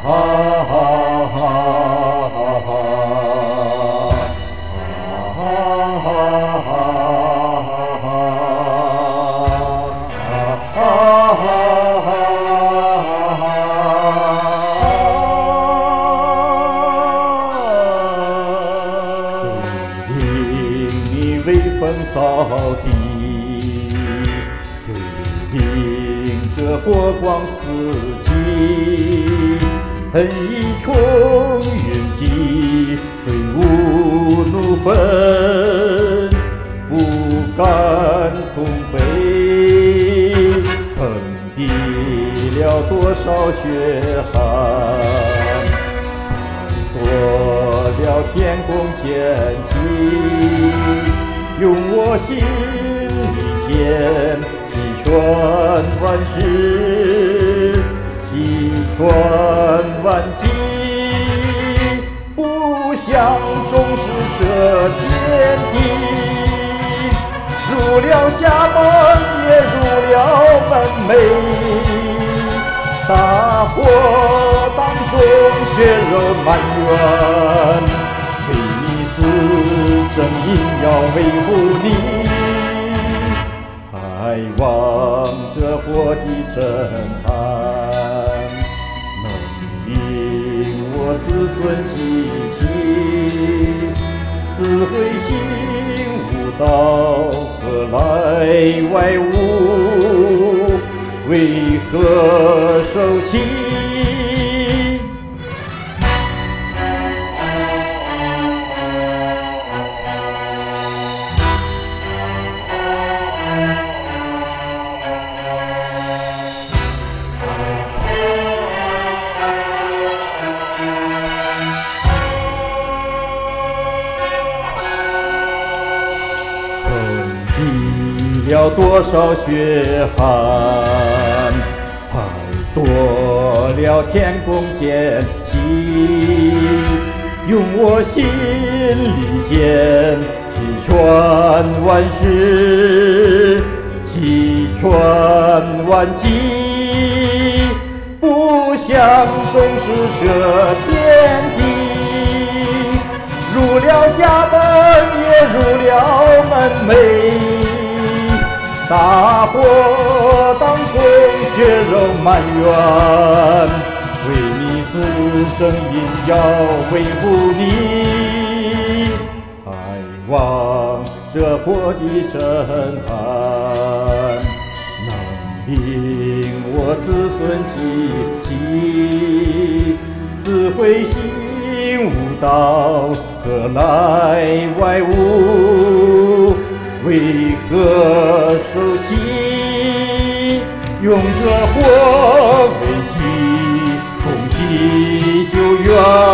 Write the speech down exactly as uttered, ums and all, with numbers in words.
微风扫地，水映着波光四起，恨一重云际，虽无怒愤，不敢痛悲，横抵了多少血汗，夺了天公剑气，用我心里间击穿万世，击穿万纪，不想终是这天地。入了厦门，也入了门楣，大火当中血肉满园，为你死正应要维护你，还望这火的震撼能令我子孙记起，死灰心无道，何来外物，为何受气？历了多少血汗，才夺了天公剑气，用我心里间击穿万世，击穿万纪，不想终是这天地。入了厦门，也入了门楣，大火当中血肉满园，为你死正应要维护你，还望这火的震撼能令我子孙记起，死灰心无道，何来外物，为何受气？用这火为祭，共济救援。